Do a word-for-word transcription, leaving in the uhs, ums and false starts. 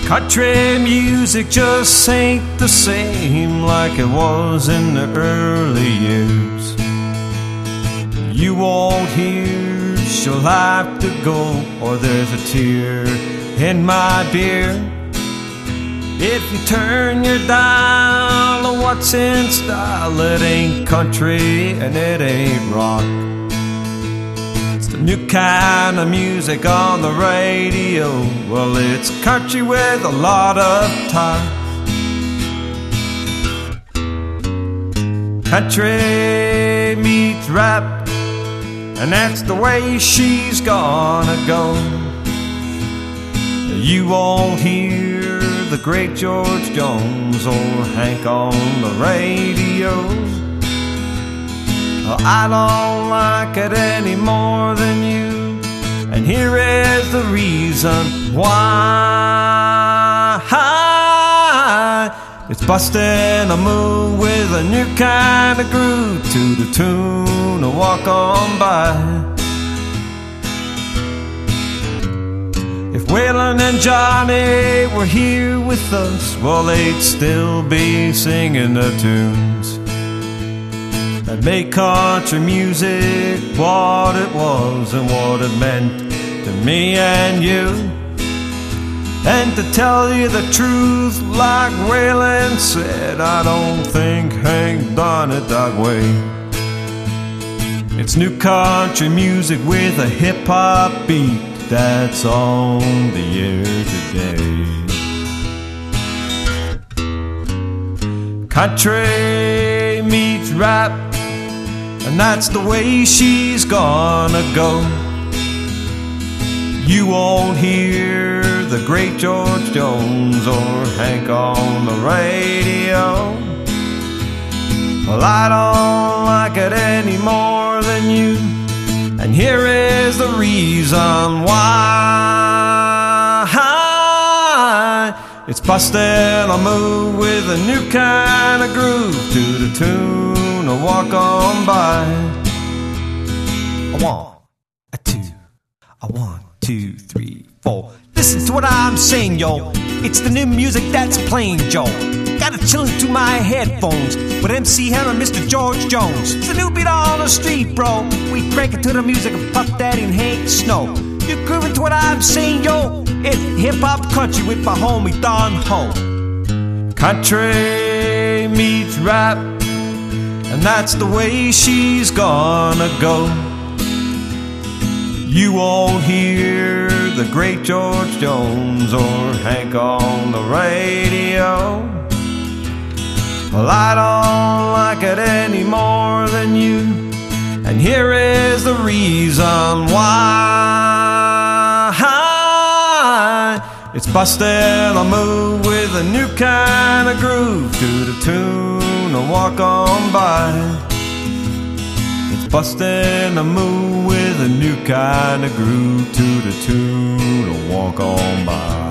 Country music just ain't the same like it was in the early years. You won't hear she'll have to go, or there's a tear in my beer. If you turn your dial to what's in style, it ain't country and it ain't rock. It's the new kind of music on the radio. Well, it's country with a lot of talk. Country meets rap, and that's the way she's gonna go. You won't hear the great George Jones or Hank on the radio. I don't like it any more than you, and here is the reason why. It's busting a move with a new kind of groove to the tune of Walk On By. If Waylon and Johnny were here with us, well, they'd still be singing the tunes that make country music what it was and what it meant to me and you. And to tell you the truth, like Waylon said, I don't think Hank done it that way. It's new country music with a hip-hop beat that's on the air today. Country meets rap, and that's the way she's gonna go. You won't hear the great George Jones or Hank on the radio. Well, I don't like it any more than you, and here is the reason why. It's busting a move with a new kind of groove to the tune of Walk On By. A one, a two, a one, two, three, four. Listen to what I'm saying, yo. It's the new music that's playing, Joe. Got it chilling through my headphones with M C Hammer and Mister George Jones. It's a new beat on the street, bro. We crank it to the music of Puff Daddy and Hank Snow. You grooving to what I'm saying, yo? It's hip-hop country with my homie Don Ho. Country meets rap, and that's the way she's gonna go. You won't hear the great George Jones or Hank on the radio. Well, I don't like it any more than you, and here is the reason why. It's busting a move with a new kind of groove to the tune of Walk On By. It's busting a move with a new kind of groove to the tune of Walk On By.